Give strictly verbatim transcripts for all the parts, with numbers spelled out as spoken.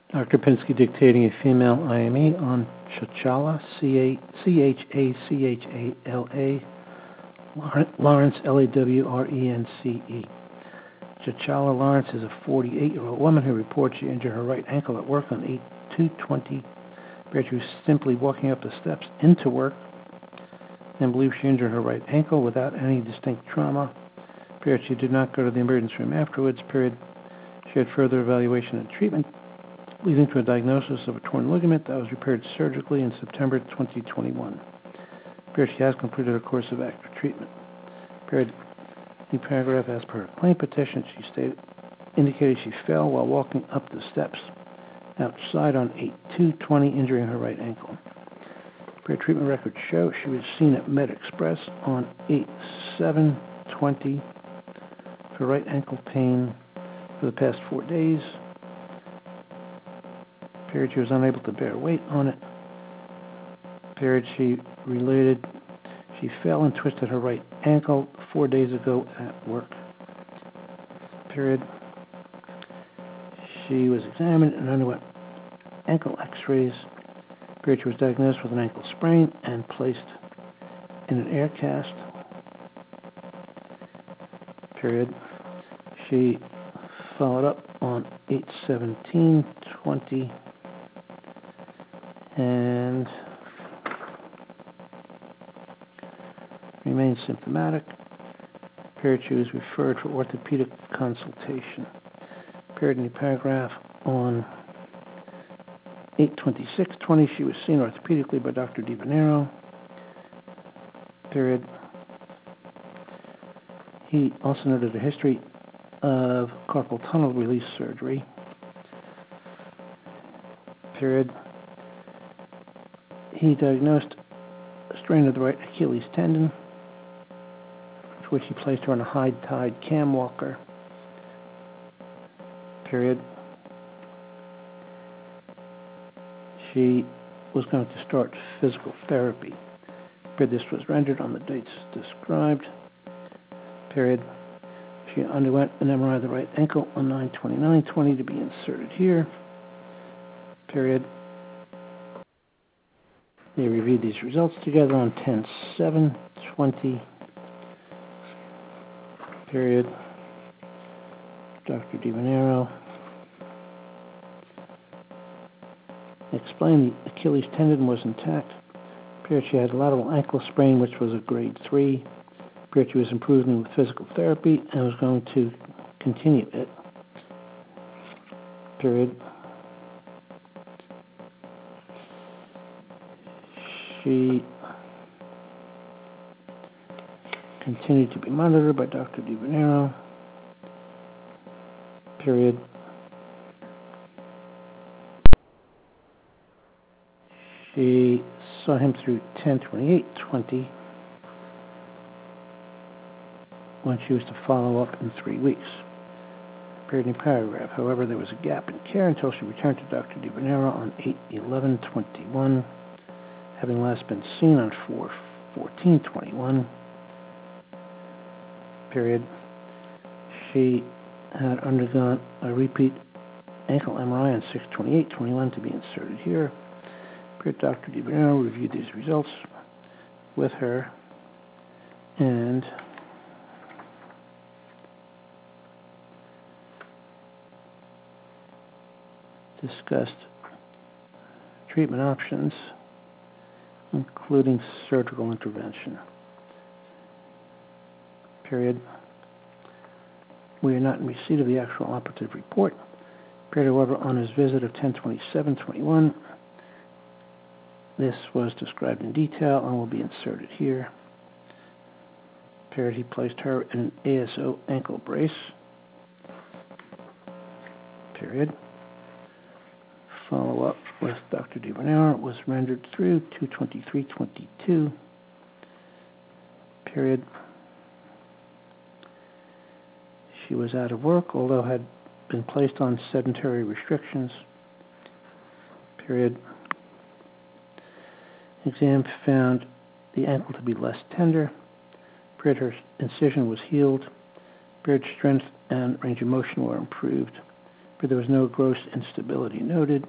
Doctor Pinsky dictating a female I M E on Chachala, C H A C H A L A, Lawrence, L A W R E N C E. Chachala Lawrence is a forty-eight-year-old woman who reports she injured her right ankle at work on eight two twenty. She was simply walking up the steps into work and believes she injured her right ankle without any distinct trauma. Period. She did not go to the emergency room afterwards. Period. She had further evaluation and treatment, leading to a diagnosis of a torn ligament that was repaired surgically in September twenty twenty-one. Period. She has completed a course of active treatment. Period. The paragraph, as per her claim petition, she stated, indicated she fell while walking up the steps outside on eight two twenty, injuring her right ankle. Period. Treatment records show she was seen at Med Express on eight seven twenty for right ankle pain for the past four days. Period. She was unable to bear weight on it. Period. She related she fell and twisted her right ankle four days ago at work. Period. She was examined and underwent ankle x-rays. Period. She was diagnosed with an ankle sprain and placed in an air cast. Period. She followed up on eight seventeen twenty and remains symptomatic. Period. She was referred for orthopedic consultation. Period. In the paragraph on eight twenty-six twenty, she was seen orthopedically by Doctor DiVenero. Period. He also noted a history of carpal tunnel release surgery. Period. He diagnosed a strain of the right Achilles tendon, for which he placed her on a high-tide cam walker. Period. She was going to start physical therapy. Period. This was rendered on the dates described. Period. She underwent an M R I of the right ankle on nine twenty-nine twenty to be inserted here. Period. They reviewed these results together on ten seven twenty. Period. Doctor DiVenero explained the Achilles tendon was intact. Period. She had a lateral ankle sprain, which was a grade three. Period. She was improving with physical therapy and was going to continue it. Period. She continued to be monitored by Doctor DiVenero. Period. She saw him through ten twenty-eight twenty when she was to follow up in three weeks. Period. In paragraph. However, there was a gap in care until she returned to Doctor DiVenero on eight eleven twenty-one, having last been seen on four fourteen twenty-one. Period. She had undergone a repeat ankle M R I on six twenty-eight twenty-one to be inserted here. Period. Doctor DiVenero reviewed these results with her and discussed treatment options, including surgical intervention. Period. We are not in receipt of the actual operative report. Period. However, on his visit of ten twenty-seven twenty-one, this was described in detail and will be inserted here. Period. He placed her in an A S O ankle brace. Period. Follow-up with Doctor DiVenero was rendered through two twenty-three twenty-two. Period. She was out of work, although had been placed on sedentary restrictions. Period. Exam found the ankle to be less tender. Period. Her incision was healed. Period. Strength and range of motion were improved. But there was no gross instability noted.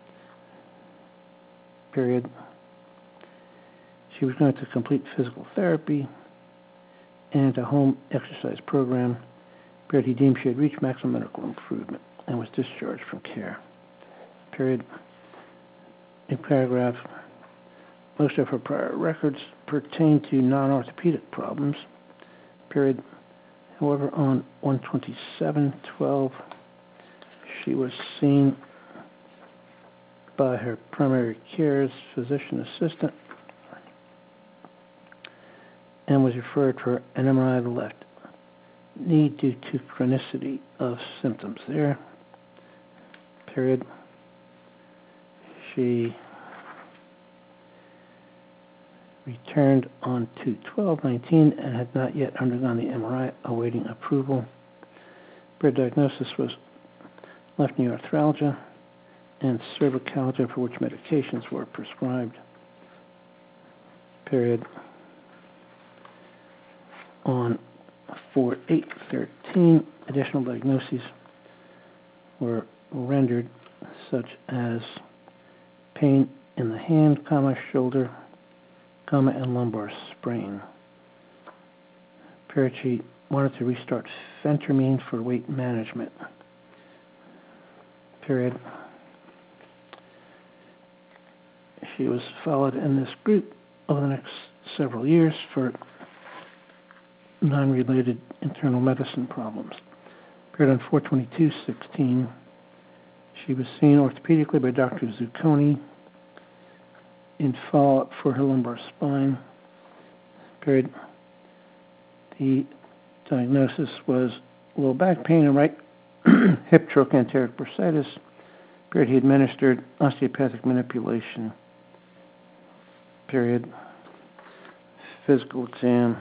Period. She was going to complete physical therapy and a home exercise program. Period. He deemed she had reached maximum medical improvement and was discharged from care. Period. In paragraph, most of her prior records pertain to non-orthopedic problems. Period. However, on one twenty-seven twelve, she was seen by her primary care's physician assistant and was referred for an M R I of the left knee due to chronicity of symptoms there. Period. She returned on two twelve nineteen and had not yet undergone the M R I, awaiting approval. Her diagnosis was left knee arthralgia and cervicalgia, for which medications were prescribed. Period. On four eight thirteen, additional diagnoses were rendered, such as pain in the hand, comma, shoulder, comma, and lumbar sprain. Period. She wanted to restart phentermine for weight management. Period. She was followed in this group over the next several years for non-related internal medicine problems. Period. On four twenty-two sixteen, she was seen orthopedically by Doctor Zucconi in follow-up for her lumbar spine. Period. The diagnosis was low back pain and right hip trochanteric bursitis. Period. He administered osteopathic manipulation. Period. Physical exam.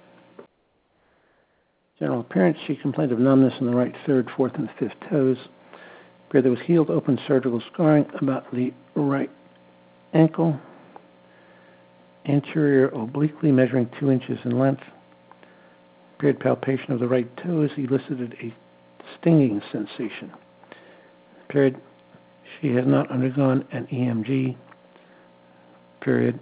General appearance, she complained of numbness in the right third, fourth, and fifth toes. Period. There was healed open surgical scarring about the right ankle, anterior obliquely measuring two inches in length. Period. Palpation of the right toes elicited a stinging sensation. Period. She has not undergone an E M G. Period.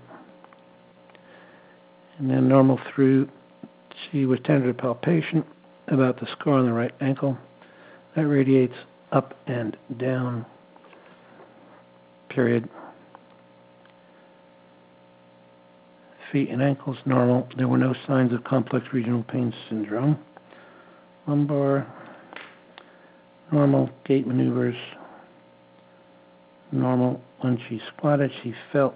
And then normal through, she was tender to palpation about the scar on the right ankle. That radiates up and down. Period. Feet and ankles normal. There were no signs of complex regional pain syndrome. Lumbar normal. Gait maneuvers normal. When she squatted, she felt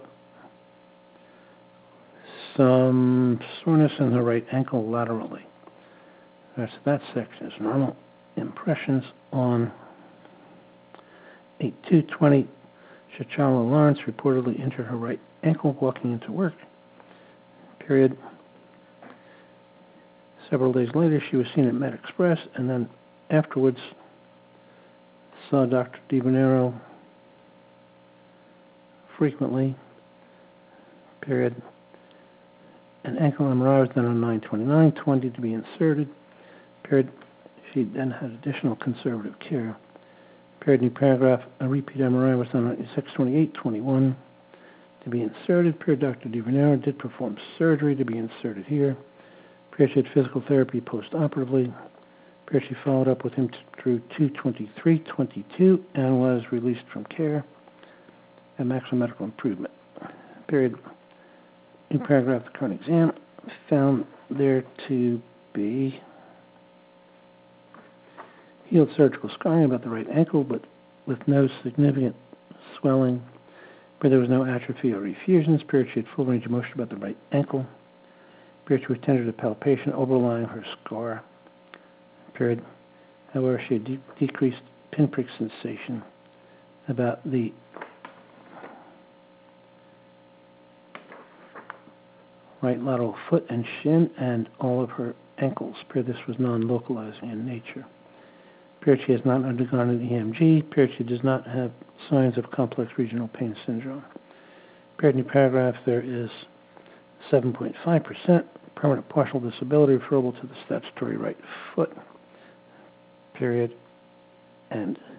some soreness in her right ankle laterally. That's that section is normal. Impressions on eight two twenty, Chachala Lawrence reportedly injured her right ankle walking into work. Period. Several days later, she was seen at Med Express, and then afterwards saw Doctor DiVenero frequently. Period. An ankle M R I was done on nine twenty-nine twenty to be inserted. Period. She then had additional conservative care. Period. New paragraph. A repeat M R I was done on six twenty-eight twenty-one to be inserted. Period. Doctor DiVenero did perform surgery to be inserted here. Period. She had physical therapy post-operatively. Period. She followed up with him through two twenty-three twenty-two and was released from care at maximum medical improvement. Period. In paragraph, the current exam found there to be healed surgical scarring about the right ankle, but with no significant swelling. But there was no atrophy or effusions. Period. She had full range of motion about the right ankle. Period. She was tender to palpation overlying her scar. Period. However, she had de- decreased pinprick sensation about the right lateral foot and shin and all of her ankles. Period. This was non-localizing in nature. Period. She has not undergone an E M G. Period. She does not have signs of complex regional pain syndrome. Period. New paragraph, there is seven point five percent permanent partial disability referable to the statutory right foot. Period. End.